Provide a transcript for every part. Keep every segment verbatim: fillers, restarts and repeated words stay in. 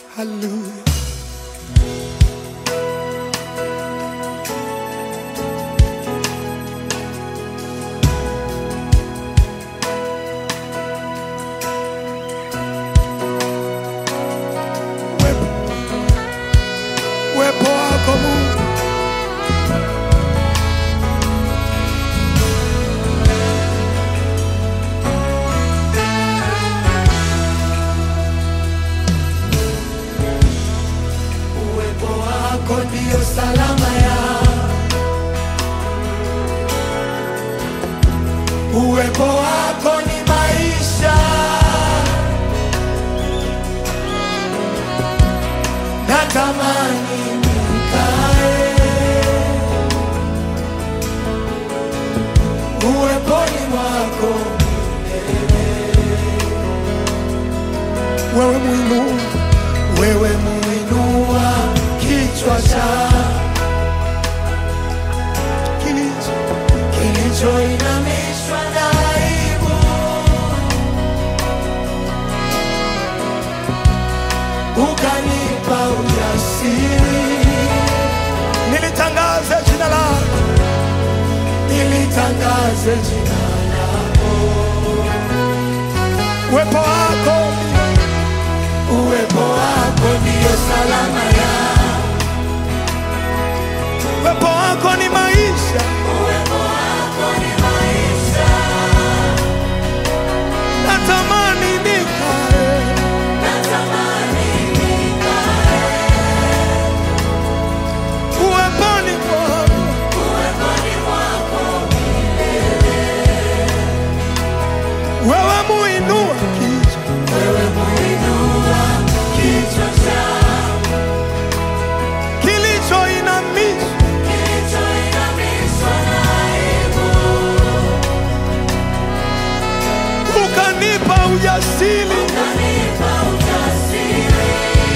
Hallelujah. Uwepo wako Mungu, uwepo wako ndio salama ya, uwepo wako ni maisha, natamani nikae uweponi mwako milele. Wewe muinua, wewe muinua kichwa cha kilicho kilichoinamishwa na aibu, ukanipa ujasiri nilitangaze jina lako, nilitangaze jina lako. Uwepo wako, uwepo wako ndio salama ya, uwepo wako ni maisha, uwepo wako ni maisha, natamani nikae, natamani nikae uweponi mwako, uweponi mwako milele. Wewe muinua kichwa, wewe muinua kichwa cha kilichoinamishwa, kilichoinamishwa na aibu, ukanipa ujasiri, ukanipa ujasiri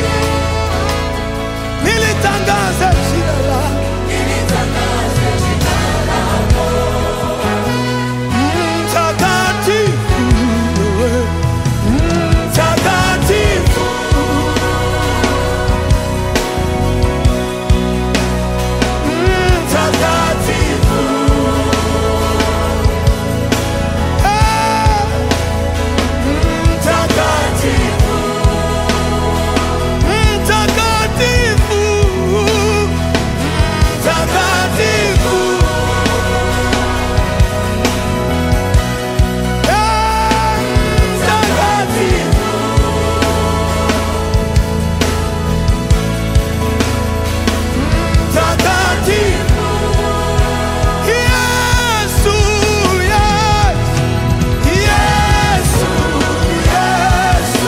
nilitangaza jina lako, nilitangaza jina lako. Mtakatifu wewe, mtakatifu, mtakatifu, eh, mtakatifu, mtakatifu, mtakatifu, eh, mtakatifu. Mtakatifu, Yesu, Yesu, Yesu,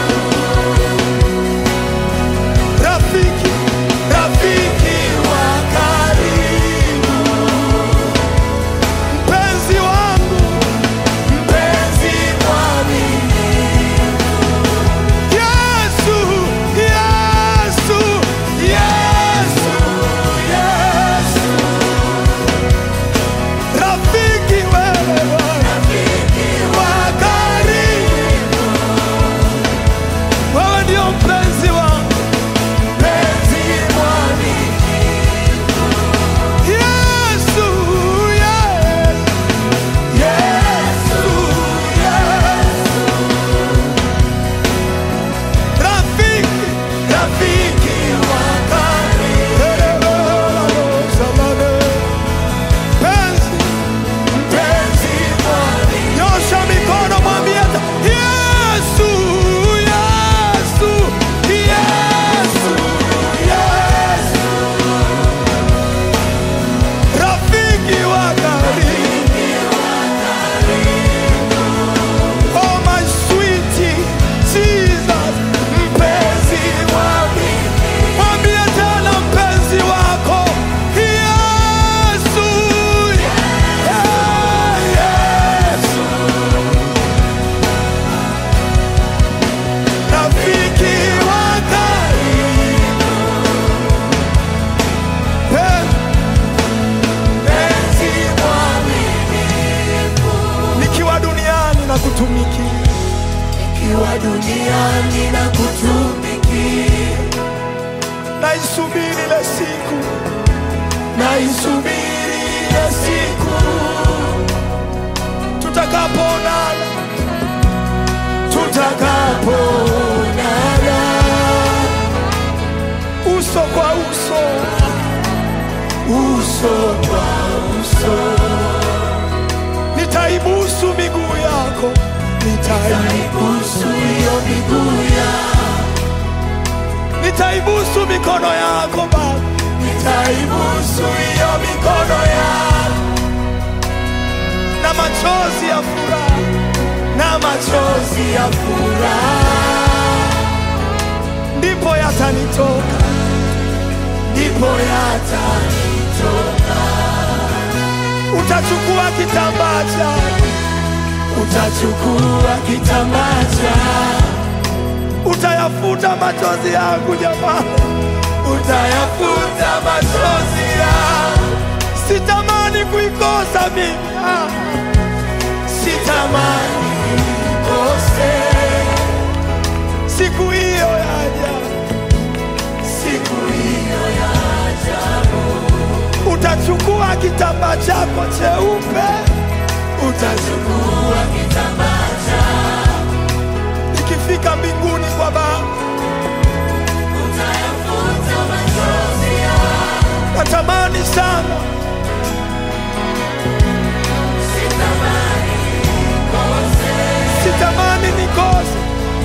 rafiki, rafiki wa karibu, mpenzi wangu, mpenzi mwaminifu, Yesu, Yesu, Yesu, Yesu, rafiki wewe, rafiki wa karibu, wewe ndio mpenzi wangu, mpenzi mwaminifu, Yesu, Yesu, Yesu, Yesu, rafiki, rafiki wa karibu, mpenzi, mpenzi mwaminifu. Nyosha mikono mwambie hata Yesu, Yesu, Yesu, Yesu, rafiki wa karibu, oh my sweet Jesus, mpenzi mwaminifu. Mwambie tena mpenzi wako Yesu, yeah, Yesu, rafiki wa karibu, mpenzi mwaminifu. Nikiwa duniani na kutumikia, nikiwa duniani na kutumikia, naisubiri ile siku, naisubiri ile siku tutakapoonana, tutakapoonana uso kwa uso, uso kwa uso. Nitaibusu miguu yako, nitaibusu hiyo miguu yako, nitaibusu mikono yako Baba, nitaibusu hiyo mikono yako, na machozi ya furaha, na machozi ya furaha ndipo yatanitoka, ndipo yatanitoka. Utachukua kitambaa chako, utachukua kitambaa chako, utayafuta machozi yangu jamani, utayafuta machozi yangu. Sitamani kuikosa mimi, ah. Sitamani kuikose siku hiyo ya ajabu, siku hiyo ya ajabu. Utachukua kitambaa chako cheupe, utachukua kitambaa chako, ikifika mbinguni kwa Baba utayafuta machozi yangu. Natamani sana, sitamani nikose, sitamani nikose.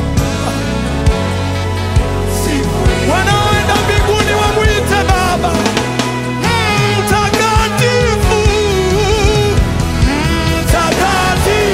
Wanaoenda mbinguni wamwite Baba mtakatifu, mtakatifu.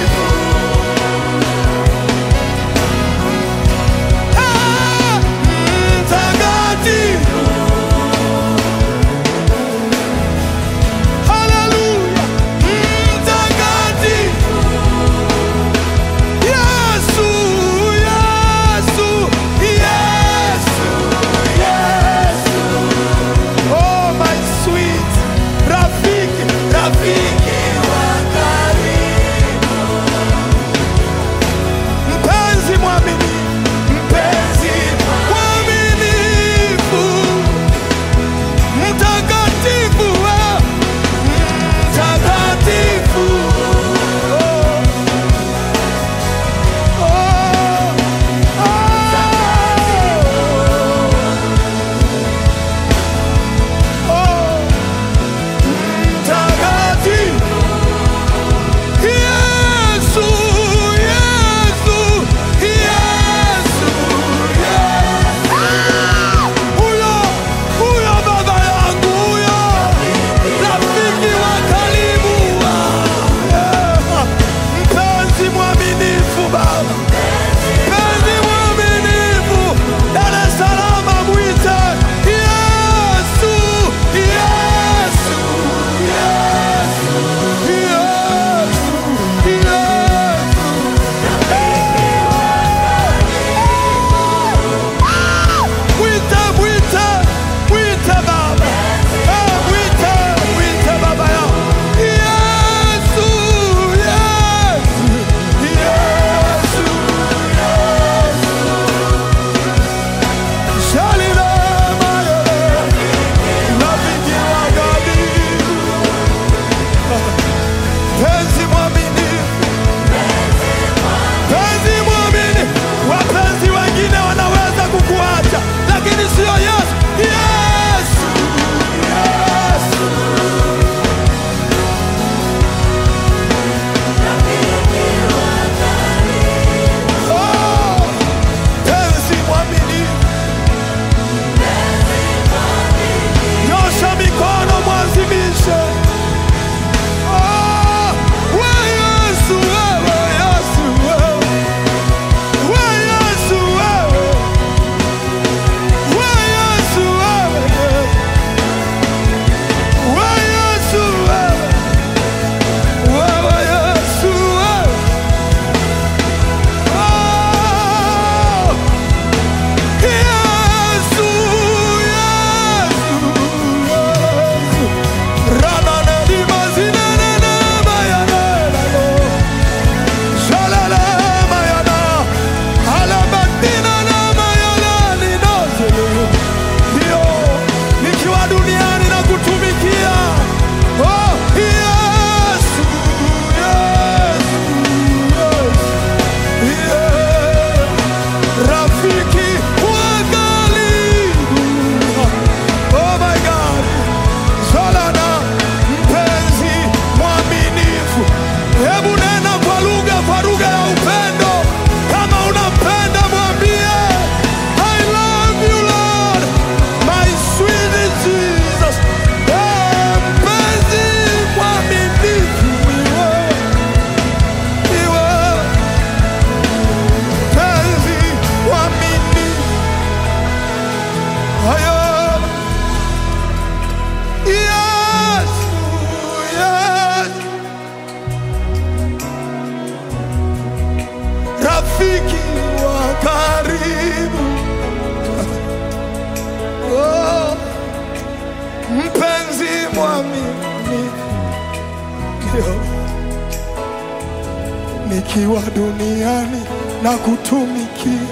nikiwa duniani na kutumikia,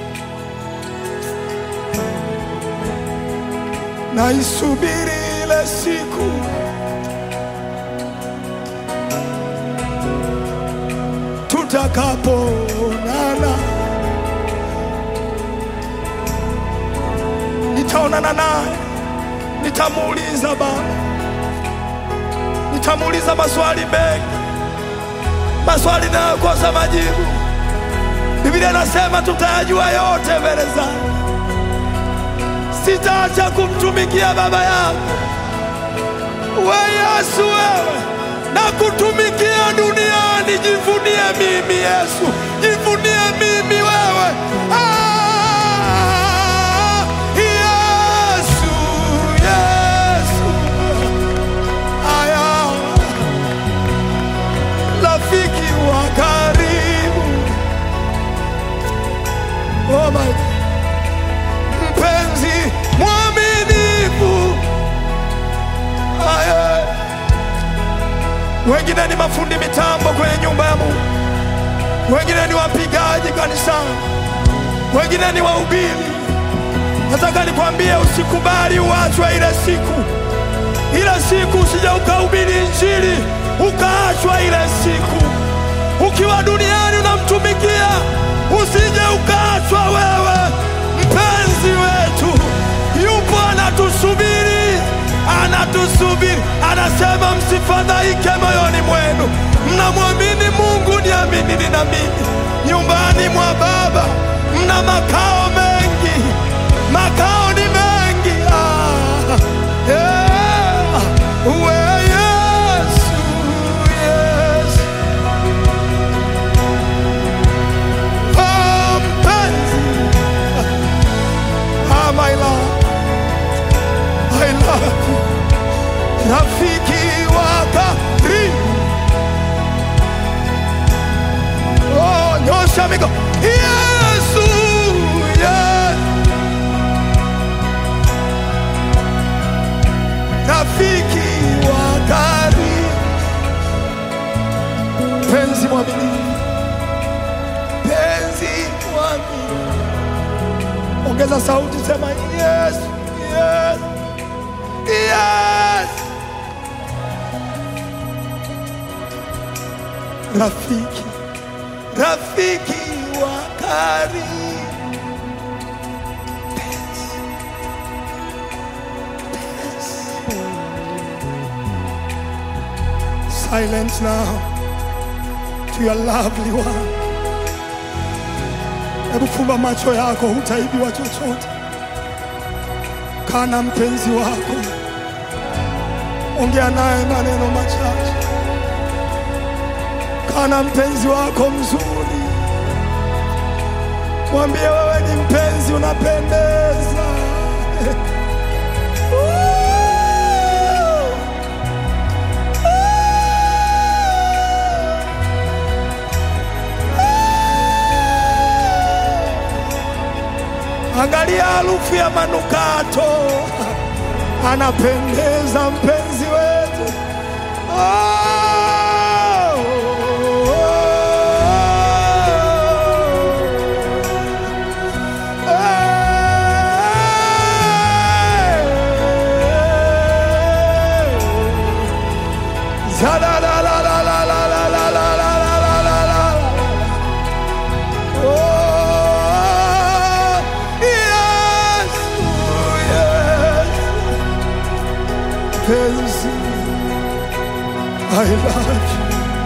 naisubiri ile siku tutakapoonana, nitaonana naye, nitamuuliza Baba, nitamuuliza maswali mengi, maswali nayokosa majibu. Biblia inasema tutayajua yote mbele zake. Sitaacha kumtumikia Baba yangu. We Yesu, wewe na kutumikia duniani, jivunie mimi Yesu, jivunie mimi wewe. Ah, Yesu, Yesu, aya, rafiki wa karibu, oh my God, mpenzi mwaminifu. Aya, wengine ni mafundi mitambo kwenye nyumba ya Mungu, wengine ni wapigaji kanisani, wengine ni wahubiri. Nataka nikwambie, usikubali uachwe ile siku. Ile siku usije ukahubiri Injili ukaachwa ile siku. Ukiwa duniani unamtumikia, usije ukaachwa wewe. Mpenzi wetu yupo, anatusubiri, anatusubiri. Anasema msifadhaike moyoni mwenu, mnamwamini Mungu, niaminini na mimi. Nyumbani mwa Baba mna makao mengi, makao ni mengi. Ah, yeah. We Yesu, Yesu, oh mpenzi, ah my love, I love you. Rafiki wa karibu, oh nyosha mikono. Yesu, yeah. Rafiki wa karibu, penzi mwaminifu, penzi mwaminifu. Ongeza sauti, sema yes, yes, yes. Rafiki, rafiki wa karibu, penzi, penzi. Silence now to your lovely one. Hebu fumba macho yako, hutaibiwa chochote. Kana mpenzi wako, ongea naye maneno machache. Kana mpenzi wako mzuri, mwambie wewe ni mpenzi, unapendeza. Angalia harufu ya manukato, anapendeza mpenzi wetu. Oh! I love you.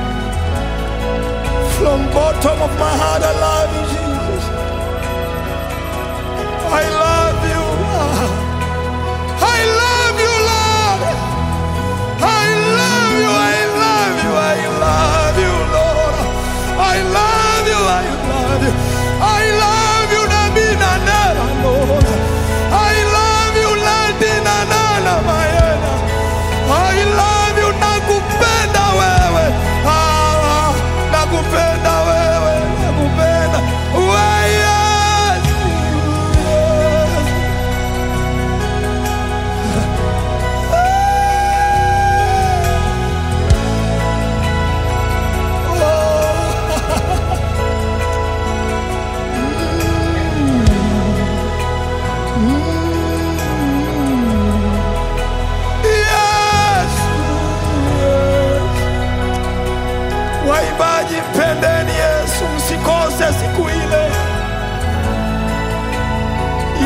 From bottom of my heart, I love you, Jesus. I love you. I love you, Lord. I love you, I love you, I love you, Lord. I love you, I love you. I love you, Nabina Nana, Lord. I love you, Latina Nana, Mayena. I love you, nakupenda wewe. Ah, nakupenda wewe, nakupenda.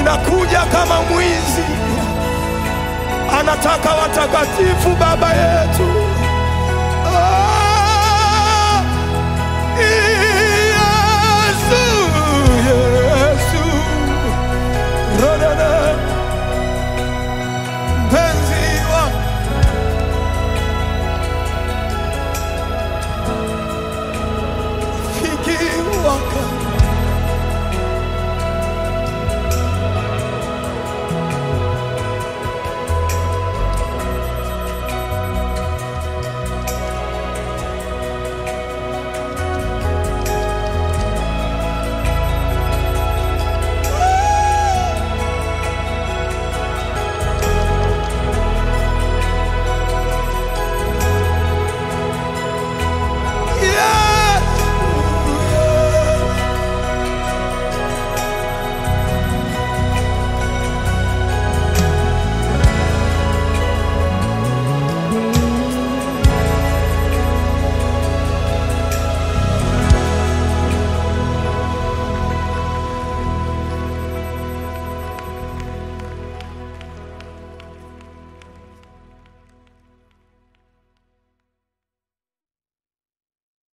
anakuja kama mwizi, anataka watakatifu Baba yetu. Ah,